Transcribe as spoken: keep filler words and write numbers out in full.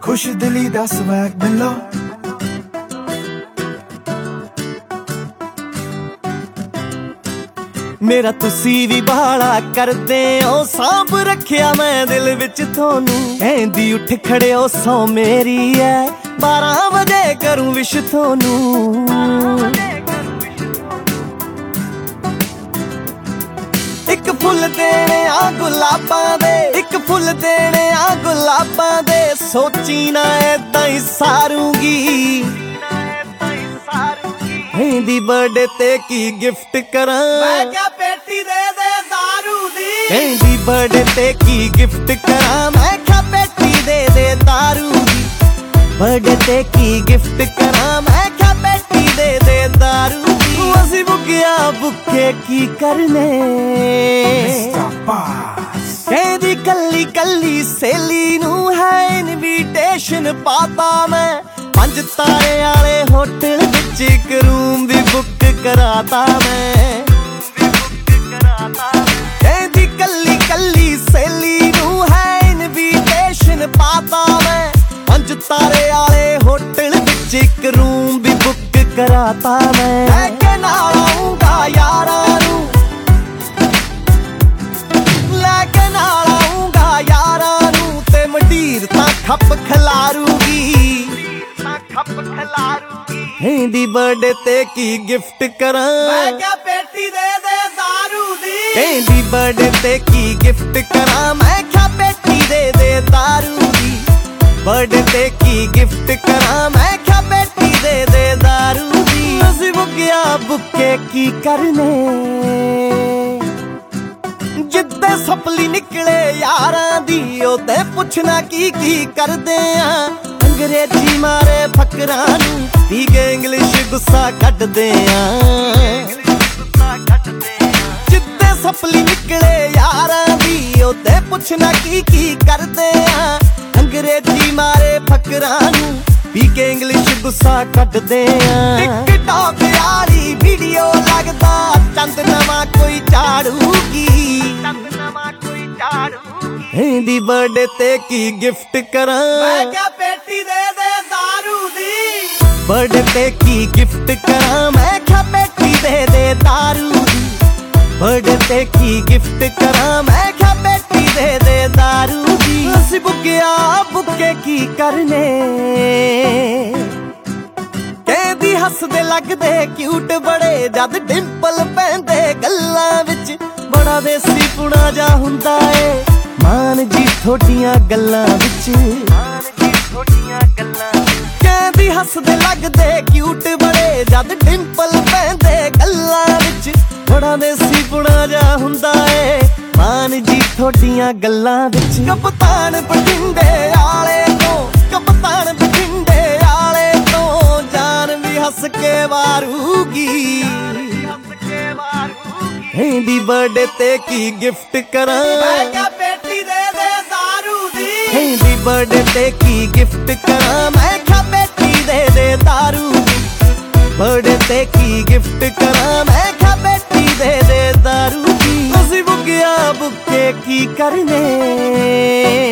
खुश दिली दा स्वैग मिलो मेरा तुसी भी बाला करदे ओ सांभ रखिया मैं दिल विच थोनू कहंदी उठ खड़े ओ सौ मेरी है बारह बजे करूं विश थोनू एक फुल देने आ गुलाबां दे एक फुल देने आ गुलाबां दे सोची ना ऐदां ही सारूंगी हिंदी बर्थडे ते की गिफ्ट करां मैं क्या पेटी दे दे दारू दी हिंदी बर्थडे ते की गिफ्ट करां मैं क्या पेटी दे दे दारू दी बर्थडे ते की गिफ्ट करां मैं क्या पेटी दे दे दारू दी असी बुकिया बुके की करने कहदी कल्ली कल्ली सहेली नू है इनविटेशन पाता मैं पंज तारे आले होटल विच एक रूम भी बुक कराता मैं कहदी कल्ली कल्ली सहेली नू है इनविटेशन पाता मैं पंज तारे आले होटल विच एक रूम भी बुक कराता मैं लेके नाल आऊंगा यारां नू लेके नाल आऊंगा यारां नू ते मंडीर तां खप खिलारूगी हिंदी बर्थडे ते की गिफ्ट करां मैं क्या पेटी दे दे दारू दी हिंदी बर्थडे ते की गिफ्ट करां मैं क्या पेटी दे दे दारू दी बर्थडे ते की गिफ्ट करां मैं क्या पेटी दे दे दारू दी असी बुकिया बुके की करने जिद्दे सपली निकले यारां दी ओते पुछना की की करदे आ अंग्रेजी मारे फकरां नू पी के इंग्लिश गुस्सा कटदे आ जिद्दे सपली निकले यारां दी ओते पुछना की की करदे आ अंग्रेजी मारे फकरां नू पी के इंग्लिश गुस्सा कटदे आ टिकटॉक यारी वीडियो लगदा चंद नवा कोई झाड़ूगी चंद नवा कोई झाड़ूगी हिंदी बर्थडे ते की गिफ्ट करां मैं क्या पेटी दे दे दारू दी बर्थडे ते की गिफ्ट करां मैं क्या पेटी दे दे दारू दी बर्थडे ते की गिफ्ट करां मैं क्या पेटी दे दे दारू दी असी बुकिया बुके की करने कहदी हसदे लगदे क्यूट बड़े जद डिंपल पैंदे गल्लां विच बड़ा देसी पुणा जा हुंदा ए मान जी थोड़ियां गल्लां विच मान जी थोड़ियां गल्लां कहदी हसदे लगदे क्यूट बड़े जद डिंपल पैंदे गल्लां विच बड़ा देसी पुणा जा हुंदा ए मान जी थोड़ियां गल्लां विच कप्तान बठिंडे आले तो कप्तान बठिंडे आले तो जान भी हस के वारूगी हिंदी बर्थडे ते की गिफ्ट करां मैं क्या पेटी दे दे दारू दी हिंदी बर्थडे ते की गिफ्ट करां मैं क्या पेटी दे दे दारू दी बर्थडे ते की गिफ्ट करां मैं क्या पेटी दे दे दारू दी असी बुकिया बुके की करने।